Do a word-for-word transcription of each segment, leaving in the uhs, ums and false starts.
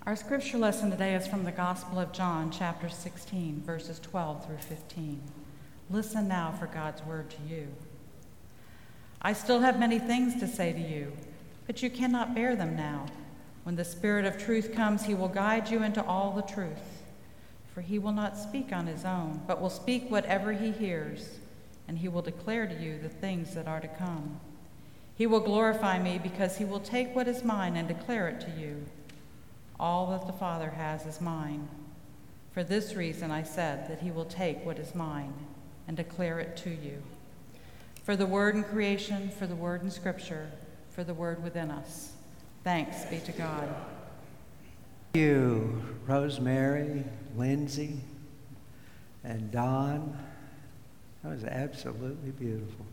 Our scripture lesson today is from the Gospel of John, chapter sixteen, verses twelve through fifteen. Listen now for God's word to you. I still have many things to say to you, but you cannot bear them now. When the Spirit of truth comes, he will guide you into all the truth. For he will not speak on his own, but will speak whatever he hears, and he will declare to you the things that are to come. He will glorify me because he will take what is mine and declare it to you. All that the Father has is mine. For this reason I said that he will take what is mine and declare it to you. For the word in creation, for the word in Scripture, for the word within us. Thanks be to God. Thank you, Rosemary, Lindsay, and Don. That was absolutely beautiful.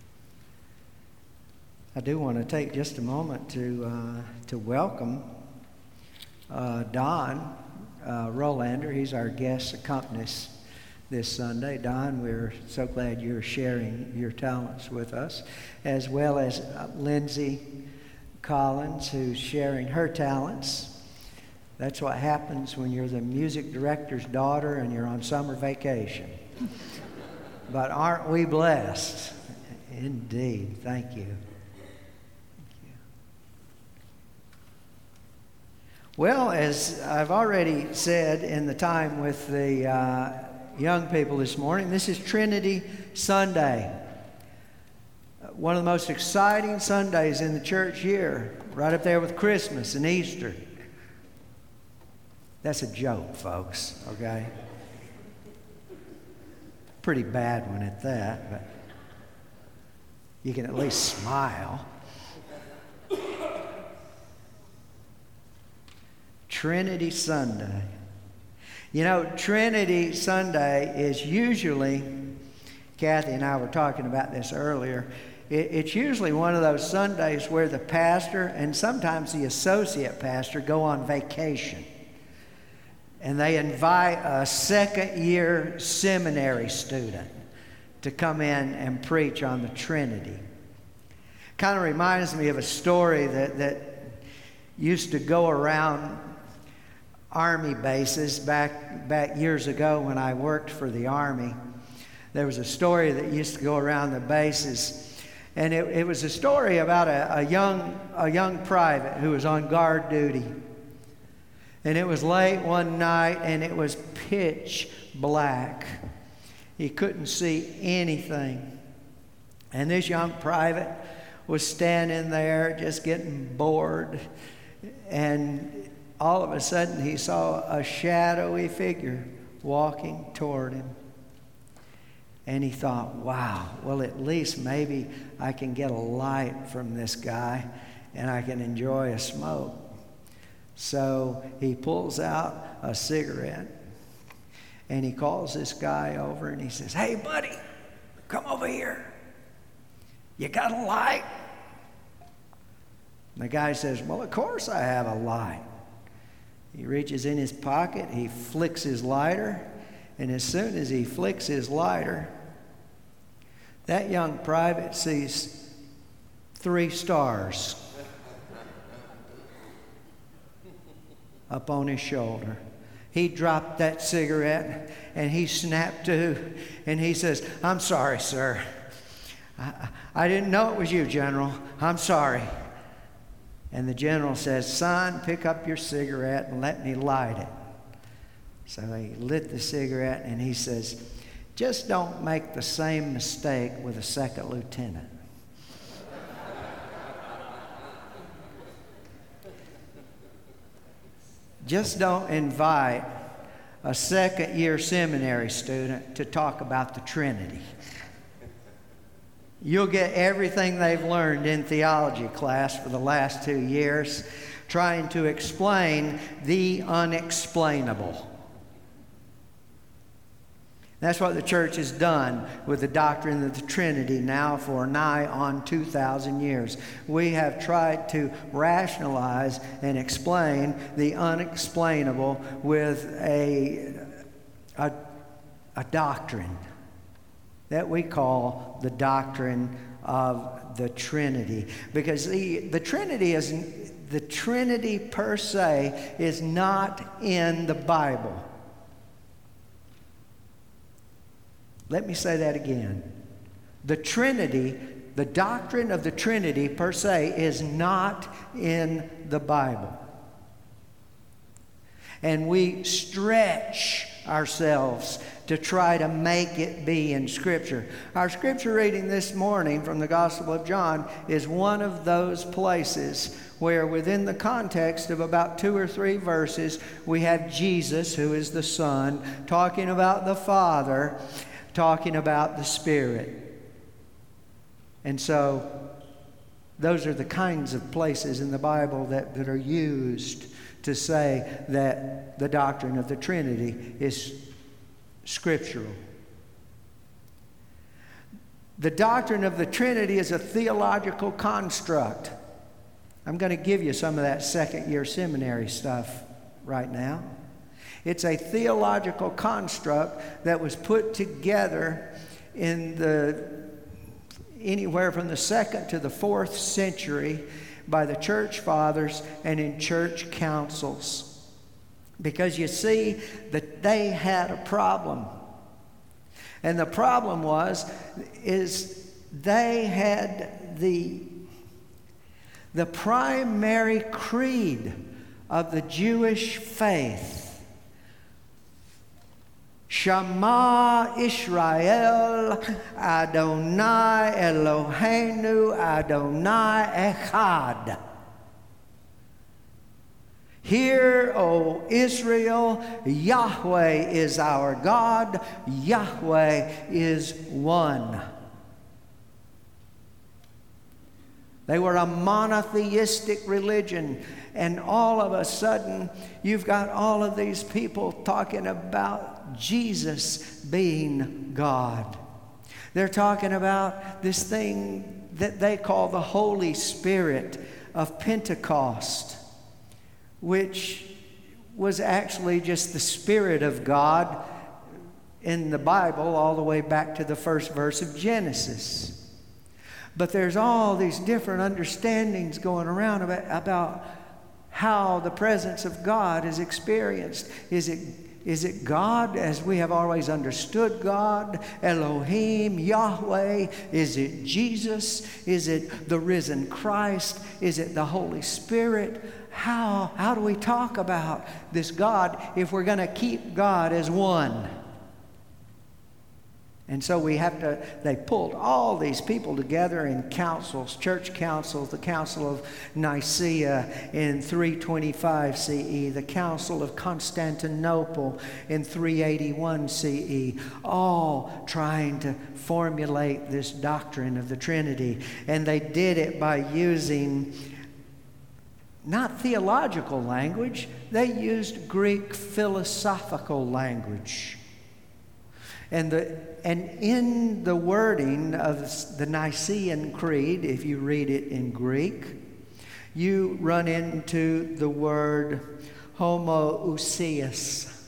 I do want to take just a moment to uh, to welcome uh, Don uh, Rolander. He's our guest accompanist this Sunday. Don, we're so glad you're sharing your talents with us, as well as uh, Lindsay Collins, who's sharing her talents. That's what happens when you're the music director's daughter and you're on summer vacation. But aren't we blessed? Indeed. Thank you. Well, as I've already said in the time with the uh, young people this morning, this is Trinity Sunday. One of the most exciting Sundays in the church year, right up there with Christmas and Easter. That's a joke, folks, okay? Pretty bad one at that, but you can at least smile. Trinity Sunday. You know, Trinity Sunday is usually, Kathy and I were talking about this earlier, it, it's usually one of those Sundays where the pastor and sometimes the associate pastor go on vacation. And they invite a second-year seminary student to come in and preach on the Trinity. Kind of reminds me of a story that, that used to go around Army bases back back years ago when I worked for the Army. There was a story that used to go around the bases, and it, it was a story about a, a young a young private who was on guard duty. And it was late one night, and it was pitch black. He couldn't see anything. And this young private was standing there just getting bored, and all of a sudden, he saw a shadowy figure walking toward him. And he thought, wow, well, at least maybe I can get a light from this guy and I can enjoy a smoke. So he pulls out a cigarette and he calls this guy over and he says, hey, buddy, come over here. You got a light? And the guy says, well, of course I have a light. He reaches in his pocket, he flicks his lighter, and as soon as he flicks his lighter, that young private sees three stars up on his shoulder. He dropped that cigarette, and he snapped to, and he says, I'm sorry, sir. I, I didn't know it was you, General. I'm sorry. And the general says, son, pick up your cigarette and let me light it. So he lit the cigarette and he says, just don't make the same mistake with a second lieutenant. Just don't invite a second-year seminary student to talk about the Trinity. You'll get everything they've learned in theology class for the last two years trying to explain the unexplainable. That's what the church has done with the doctrine of the Trinity now for nigh on two thousand years. We have tried to rationalize and explain the unexplainable with a, a, a doctrine that we call the doctrine of the Trinity. Because the, the Trinity is the Trinity per se is not in the Bible. Let me say that again. The Trinity, the doctrine of the Trinity per se is not in the Bible. And we stretch ourselves to try to make it be in Scripture. Our Scripture reading this morning from the Gospel of John is one of those places where within the context of about two or three verses, we have Jesus, who is the Son, talking about the Father, talking about the Spirit. And so those are the kinds of places in the Bible that, that are used to say that the doctrine of the Trinity is scriptural. The doctrine of the Trinity is a theological construct. I'm going to give you some of that second year seminary stuff right now. It's a theological construct that was put together in the anywhere from the second to the fourth century by the church fathers and in church councils. Because you see that they had a problem. And the problem was, is they had the, the primary creed of the Jewish faith. Shema Israel, Adonai Eloheinu, Adonai Echad. Hear, O Israel, Yahweh is our God, Yahweh is one. They were a monotheistic religion, and all of a sudden, you've got all of these people talking about Jesus being God. They're talking about this thing that they call the Holy Spirit of Pentecost, which was actually just the Spirit of God in the Bible all the way back to the first verse of Genesis. But there's all these different understandings going around about, about how the presence of God is experienced. Is it, is it God as we have always understood God? Elohim, Yahweh? Is it Jesus? Is it the risen Christ? Is it the Holy Spirit? How, how do we talk about this God if we're going to keep God as one? And so we have to, they pulled all these people together in councils, church councils, the Council of Nicaea in three twenty-five C E, the Council of Constantinople in three eighty-one C E, all trying to formulate this doctrine of the Trinity. And they did it by using not theological language, they used Greek philosophical language. And the and in the wording of the Nicene Creed, if you read it in Greek, you run into the word homoousios.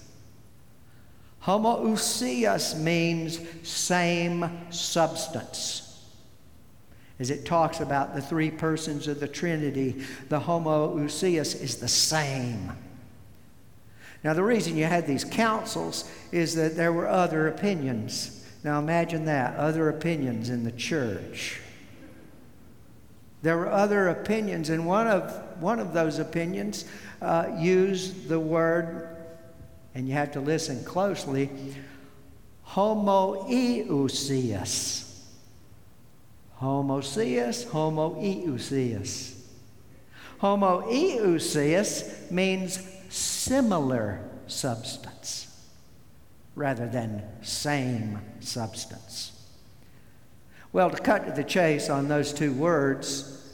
Homoousios means same substance. As it talks about the three persons of the Trinity, the homoousios is the same. Now, the reason you had these councils is that there were other opinions. Now, imagine that, other opinions in the church. There were other opinions, and one of, one of those opinions uh, used the word, and you have to listen closely, homoiousios. Homoousios, homoiousios. Homoiousios means similar substance rather than same substance. Well, to cut to the chase on those two words,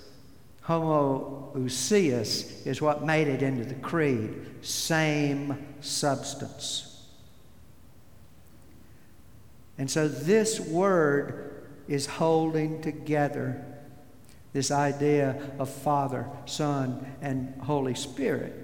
homoousios is what made it into the creed, same substance. And so this word is holding together this idea of Father, Son, and Holy Spirit.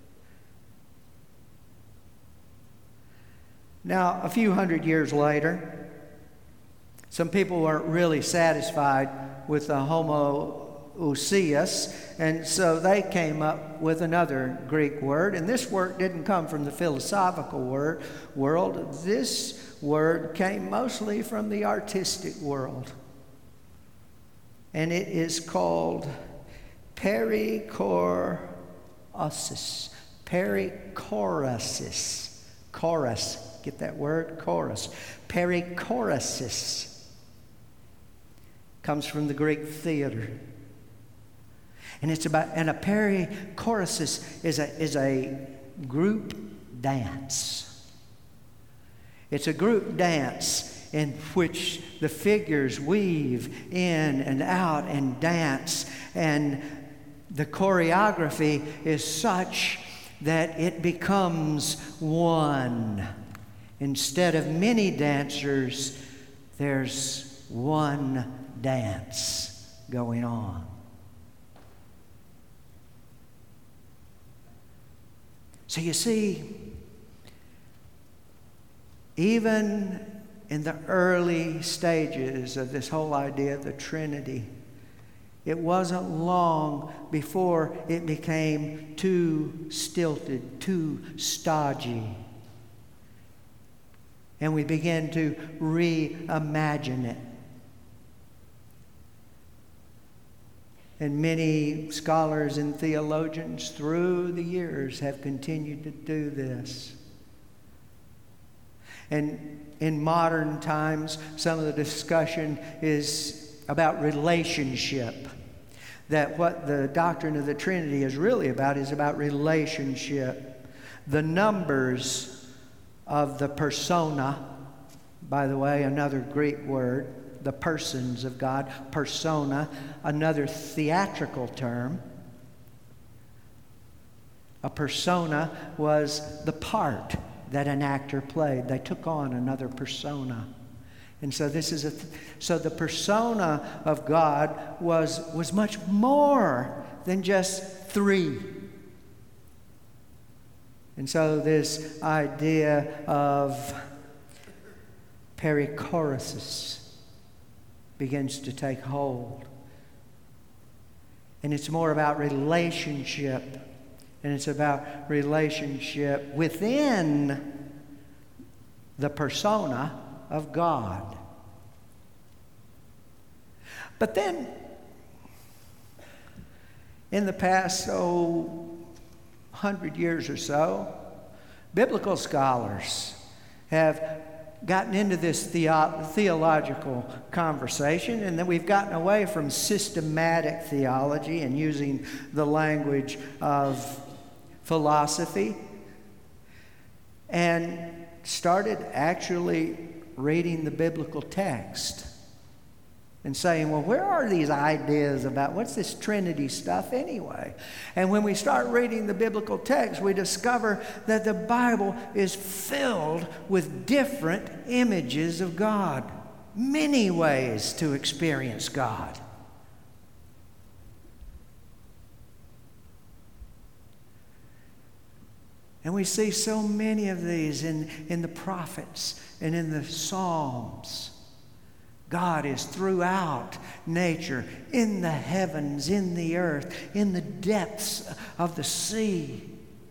Now, a few hundred years later, some people weren't really satisfied with the homo ousios, and so they came up with another Greek word. And this word didn't come from the philosophical word, world. This word came mostly from the artistic world. And it is called perichoresis. Perichoresis. Chorus. Get that word? Chorus. Perichoresis. Comes from the Greek theater. And it's about, and a perichoresis is a, is a group dance. It's a group dance in which the figures weave in and out and dance. And the choreography is such that it becomes one. Instead of many dancers, there's one dance going on. So you see, even in the early stages of this whole idea of the Trinity, it wasn't long before it became too stilted, too stodgy. And we began to reimagine it. And many scholars and theologians through the years have continued to do this. And in modern times, some of the discussion is about relationship. That what the doctrine of the Trinity is really about is about relationship. The numbers of the persona, by the way, another Greek word, the persons of God, persona, another theatrical term. A persona was the part that an actor played. They took on another persona. And so this is a th- so the persona of God was was much more than just three. And so this idea of perichoresis begins to take hold. And it's more about relationship. And it's about relationship within the persona of God. But then, in the past, oh, hundred years or so, biblical scholars have gotten into this theo- theological conversation, and then we've gotten away from systematic theology and using the language of philosophy, and started actually reading the biblical text and saying, well, where are these ideas about what's this Trinity stuff anyway? And when we start reading the biblical text, we discover that the Bible is filled with different images of God, many ways to experience God. And we see so many of these in, in the prophets and in the Psalms. God is throughout nature, in the heavens, in the earth, in the depths of the sea.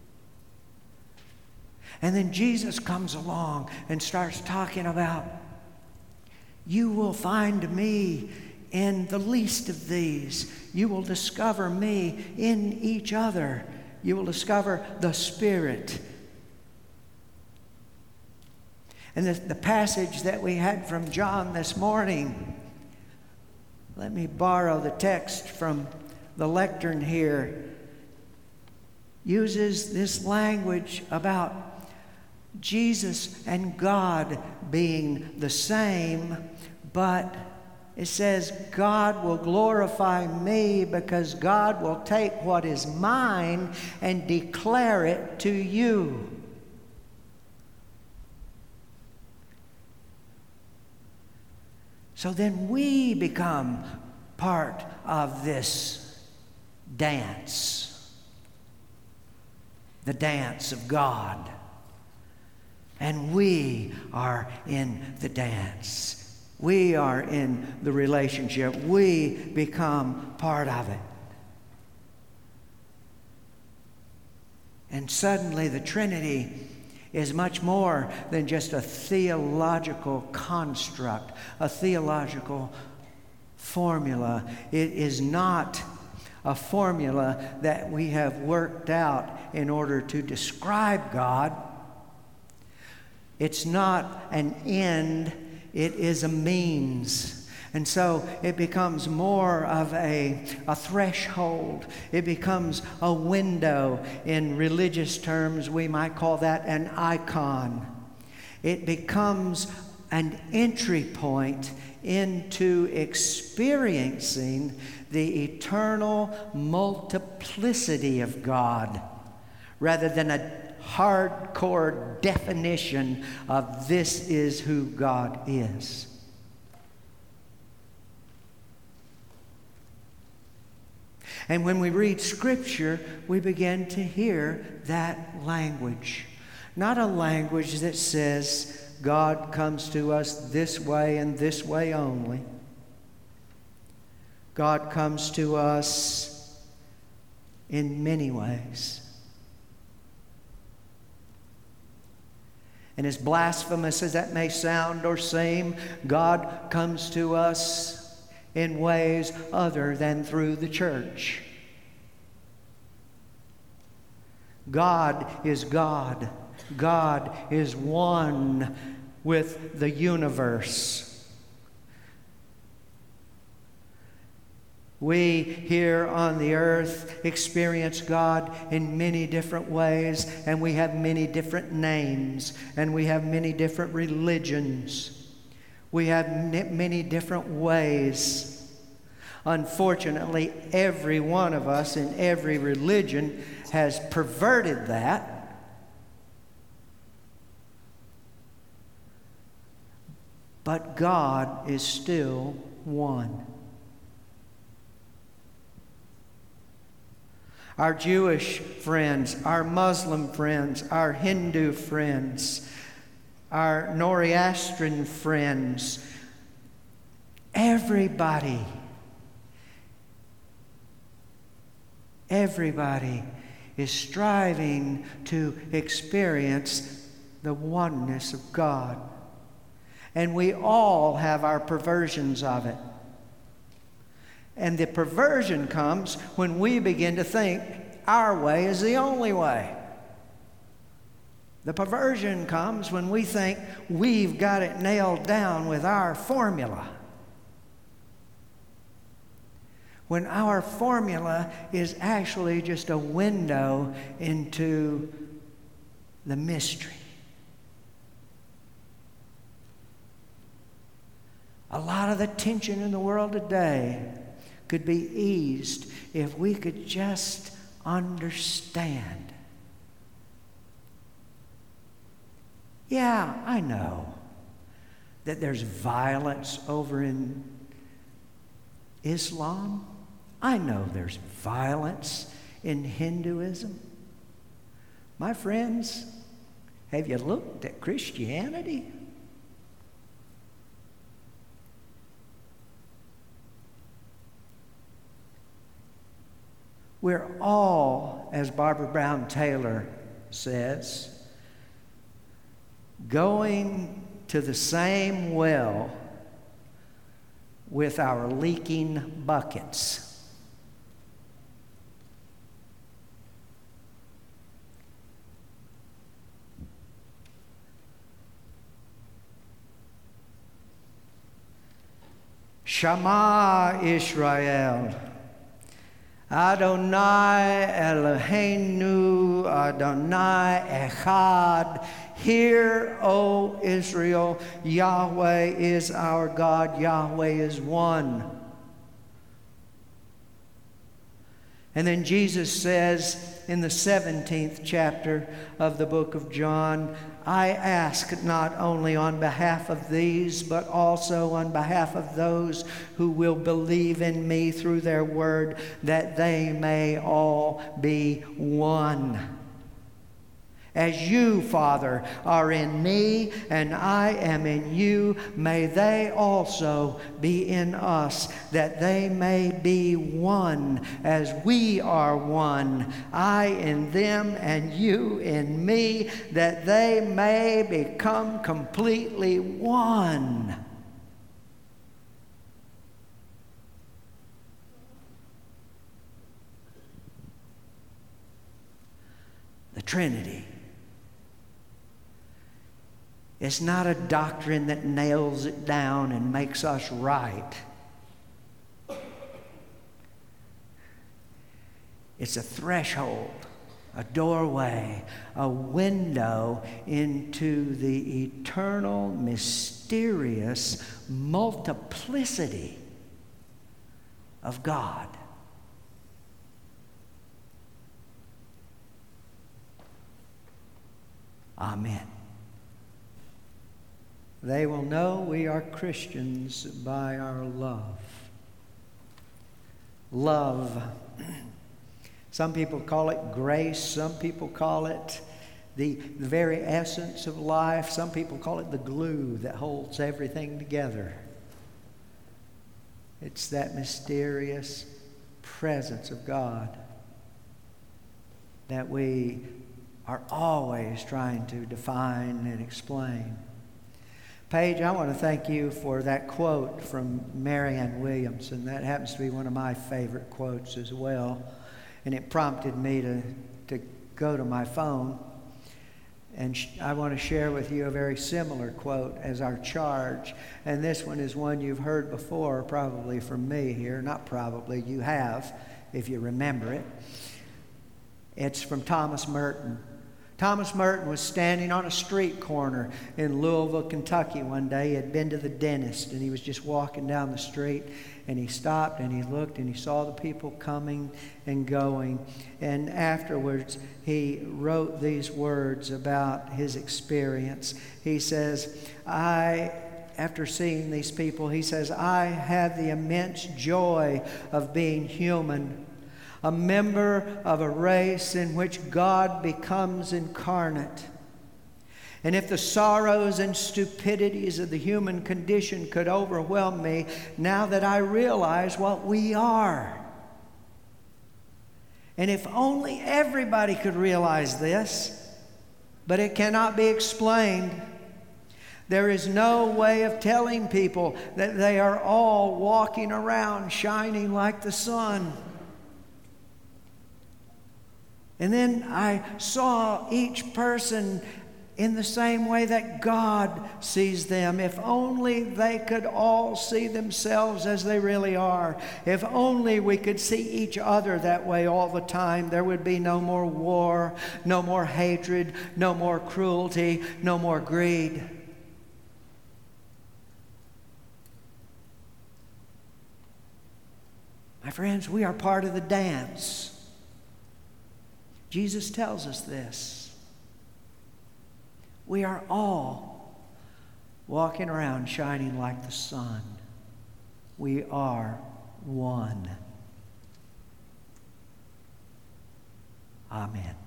And then Jesus comes along and starts talking about, you will find me in the least of these. You will discover me in each other. You will discover the Spirit. And the, the passage that we had from John this morning, let me borrow the text from the lectern here, uses this language about Jesus and God being the same, but it says, God will glorify me because God will take what is mine and declare it to you. So then we become part of this dance, the dance of God. And we are in the dance. We are in the relationship. We become part of it. And suddenly the Trinity is much more than just a theological construct, a theological formula. It is not a formula that we have worked out in order to describe God. It's not an end, it is a means. And so it becomes more of a, a threshold. It becomes a window. In religious terms, we might call that an icon. It becomes an entry point into experiencing the eternal multiplicity of God, rather than a hardcore definition of this is who God is. And when we read Scripture, we begin to hear that language. Not a language that says God comes to us this way and this way only. God comes to us in many ways. And as blasphemous as that may sound or seem, God comes to us in ways other than through the church. God is God. God is one with the universe. We here on the earth experience God in many different ways, and we have many different names, and we have many different religions. We have many different ways. Unfortunately, every one of us in every religion has perverted that. But God is still one. Our Jewish friends, our Muslim friends, our Hindu friends, our Zoroastrian friends, everybody, everybody is striving to experience the oneness of God. And we all have our perversions of it. And the perversion comes when we begin to think our way is the only way. The perversion comes when we think we've got it nailed down with our formula. When our formula is actually just a window into the mystery. A lot of the tension in the world today could be eased if we could just understand. Yeah, I know that there's violence over in Islam. I know there's violence in Hinduism. My friends, have you looked at Christianity? We're all, as Barbara Brown Taylor says, going to the same well with our leaking buckets. Shema Israel, Adonai Eloheinu, Adonai Echad. Hear, O Israel, Yahweh is our God, Yahweh is one. And then Jesus says in the seventeenth chapter of the book of John, I ask not only on behalf of these, but also on behalf of those who will believe in me through their word, that they may all be one. As you, Father, are in me and I am in you, may they also be in us, that they may be one as we are one, I in them and you in me, that they may become completely one. The Trinity. It's not a doctrine that nails it down and makes us right. It's a threshold, a doorway, a window into the eternal, mysterious multiplicity of God. Amen. They will know we are Christians by our love. Love. Some people call it grace. Some people call it the, the very essence of life. Some people call it the glue that holds everything together. It's that mysterious presence of God that we are always trying to define and explain. Paige, I want to thank you for that quote from Marianne Williamson. That happens to be one of my favorite quotes as well. And it prompted me to, to go to my phone. And sh- I want to share with you a very similar quote as our charge. And this one is one you've heard before, probably from me here. Not probably, you have, if you remember it. It's from Thomas Merton. Thomas Merton was standing on a street corner in Louisville, Kentucky one day. He had been to the dentist, and he was just walking down the street, and he stopped and he looked and he saw the people coming and going. And afterwards, he wrote these words about his experience. He says, I, after seeing these people, he says, I had the immense joy of being human, a member of a race in which God becomes incarnate. And if the sorrows and stupidities of the human condition could overwhelm me, now that I realize what we are. And if only everybody could realize this, but it cannot be explained. There is no way of telling people that they are all walking around shining like the sun. And then I saw each person in the same way that God sees them. If only they could all see themselves as they really are. If only we could see each other that way all the time, there would be no more war, no more hatred, no more cruelty, no more greed. My friends, we are part of the dance. Jesus tells us this. We are all walking around shining like the sun. We are one. Amen.